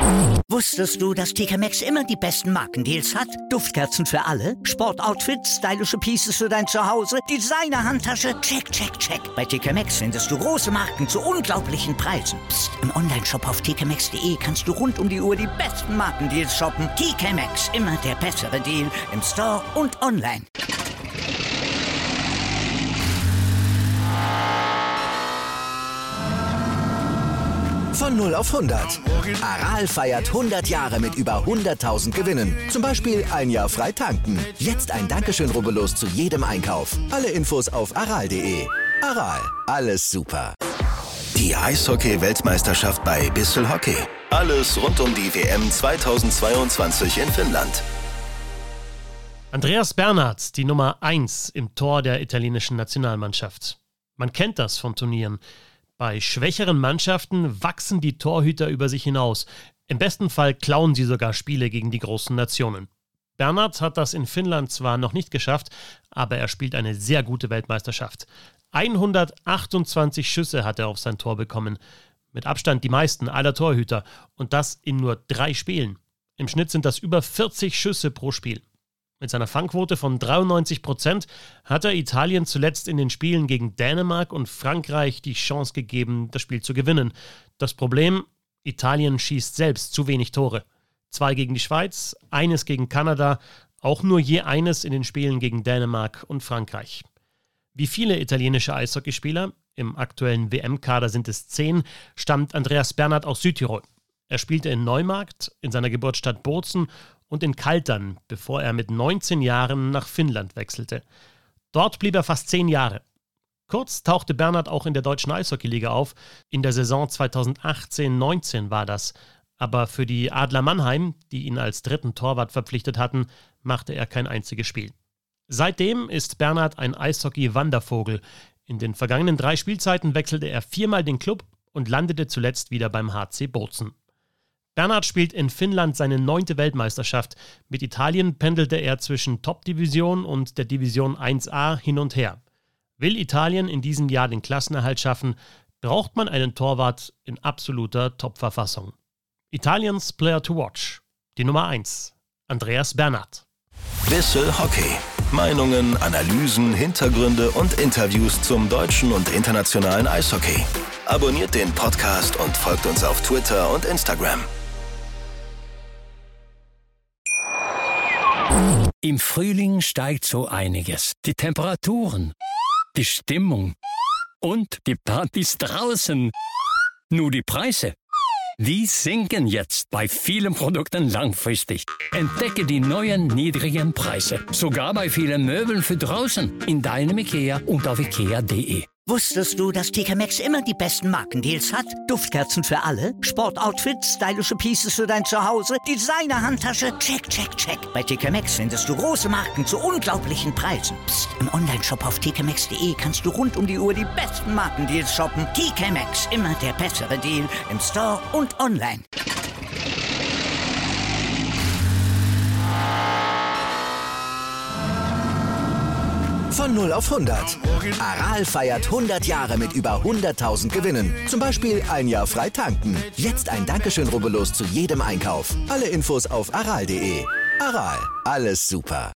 Wusstest du, dass TK Maxx immer die besten Markendeals hat? Duftkerzen für alle, Sportoutfits, stylische Pieces für dein Zuhause, Designer-Handtasche, check, check, check. Bei TK Maxx findest du große Marken zu unglaublichen Preisen. Psst. Im Onlineshop auf tkmaxx.de kannst du rund um die Uhr die besten Markendeals shoppen. TK Maxx, immer der bessere Deal im Store und online. Von 0 auf 100. Aral feiert 100 Jahre mit über 100.000 Gewinnen. Zum Beispiel ein Jahr frei tanken. Jetzt ein Dankeschön, rubbellos zu jedem Einkauf. Alle Infos auf aral.de. Aral, alles super. Die Eishockey-Weltmeisterschaft bei Bissell Hockey. Alles rund um die WM 2022 in Finnland. Andreas Bernhard, die Nummer 1 im Tor der italienischen Nationalmannschaft. Man kennt das von Turnieren. Bei schwächeren Mannschaften wachsen die Torhüter über sich hinaus. Im besten Fall klauen sie sogar Spiele gegen die großen Nationen. Bernhard hat das in Finnland zwar noch nicht geschafft, aber er spielt eine sehr gute Weltmeisterschaft. 128 Schüsse hat er auf sein Tor bekommen. Mit Abstand die meisten aller Torhüter. Und das in nur 3 Spielen. Im Schnitt sind das über 40 Schüsse pro Spiel. Mit seiner Fangquote von 93% hat er Italien zuletzt in den Spielen gegen Dänemark und Frankreich die Chance gegeben, das Spiel zu gewinnen. Das Problem: Italien schießt selbst zu wenig Tore. 2 gegen die Schweiz, 1 gegen Kanada, auch nur je eines in den Spielen gegen Dänemark und Frankreich. Wie viele italienische Eishockeyspieler, im aktuellen WM-Kader sind es 10, stammt Andreas Bernhard aus Südtirol. Er spielte in Neumarkt, in seiner Geburtsstadt Bozen und in Kaltern, bevor er mit 19 Jahren nach Finnland wechselte. Dort blieb er fast 10 Jahre. Kurz tauchte Bernhard auch in der deutschen Eishockeyliga auf. In der Saison 2018-19 war das. Aber für die Adler Mannheim, die ihn als dritten Torwart verpflichtet hatten, machte er kein einziges Spiel. Seitdem ist Bernhard ein Eishockey-Wandervogel. In den vergangenen 3 Spielzeiten wechselte er 4-mal den Klub und landete zuletzt wieder beim HC Bozen. Bernhard spielt in Finnland seine 9. Weltmeisterschaft. Mit Italien pendelte er zwischen Top-Division und der Division 1A hin und her. Will Italien in diesem Jahr den Klassenerhalt schaffen, braucht man einen Torwart in absoluter Top-Verfassung. Italiens Player to Watch. Die Nummer 1. Andreas Bernhard. Bissell Hockey. Meinungen, Analysen, Hintergründe und Interviews zum deutschen und internationalen Eishockey. Abonniert den Podcast und folgt uns auf Twitter und Instagram. Im Frühling steigt so einiges. Die Temperaturen, die Stimmung und die Partys draußen. Nur die Preise, die sinken jetzt bei vielen Produkten langfristig. Entdecke die neuen niedrigen Preise. Sogar bei vielen Möbeln für draußen. In deinem IKEA und auf ikea.de. Wusstest du, dass TK Maxx immer die besten Markendeals hat? Duftkerzen für alle, Sportoutfits, stylische Pieces für dein Zuhause, Designer-Handtasche, check, check, check. Bei TK Maxx findest du große Marken zu unglaublichen Preisen. Psst. Im Onlineshop auf tkmaxx.de kannst du rund um die Uhr die besten Markendeals shoppen. TK Maxx, immer der bessere Deal im Store und online. Von 0 auf 100. Aral feiert 100 Jahre mit über 100.000 Gewinnen. Zum Beispiel ein Jahr frei tanken. Jetzt ein Dankeschön, rubbellos zu jedem Einkauf. Alle Infos auf aral.de. Aral, alles super.